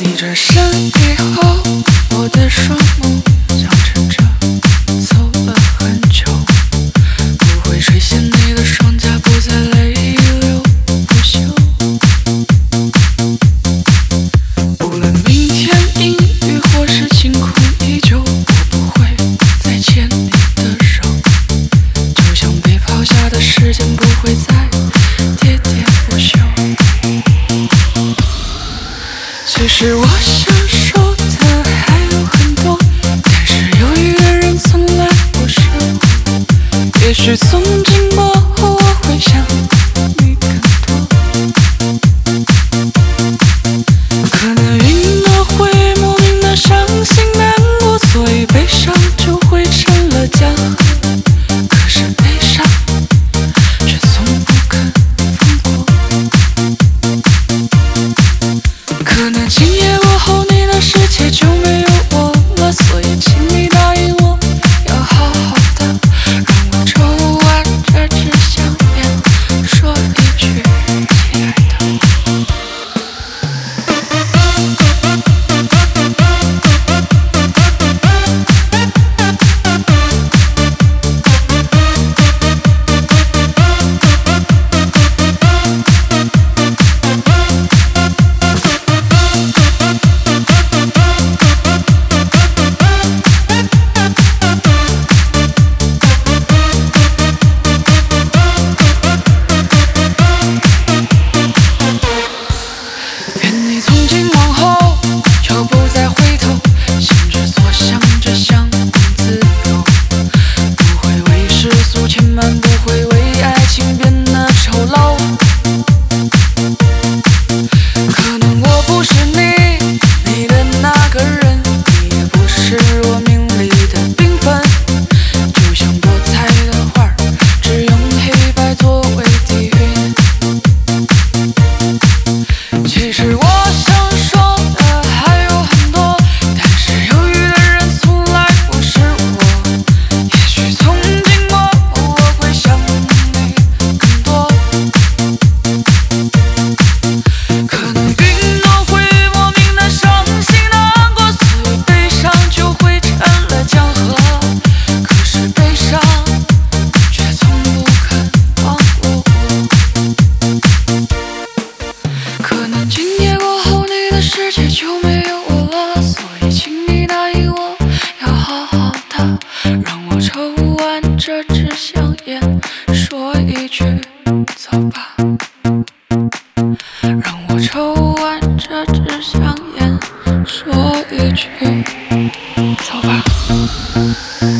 你转身以后，我的双目交织着，走了很久，不会垂涎你的双颊，不再泪流不休。无论明天阴雨或是晴空依旧，我不会再牵你的手，就像被抛下的时间不会再喋喋不休。其实我想说的还有很多，但是有一个人从来不是我。也许从今过后我会想你更多，可能云朵会莫名的伤心难过，所以悲伤就会成了江河。可是悲伤却从不肯放过，可能今夜过后你的世界就没有我了，所以请你答应我要好好的，让我抽完这支香烟，说一句亲爱的。愿你从今往后就不再回头，心之所向着向自由，不会为世俗牵绊，不会为爱情变得丑陋。可能我不是你的那个人，你也不是我命里的缤纷，就像多彩的花儿，只用黑白作为底蕴。其实我想说的还有很多，但是犹豫的人从来不是我。也许从今过后我会想你更多，可能云朵会莫名的伤心难过，所以悲伤就会成了江河。可是悲伤却从不肯放过我，可能今夜过后你的世界就没有我了，所以请你答应我要好好的，让我抽完这支香烟，说一句走吧，让我抽完这支香烟，说一句走吧。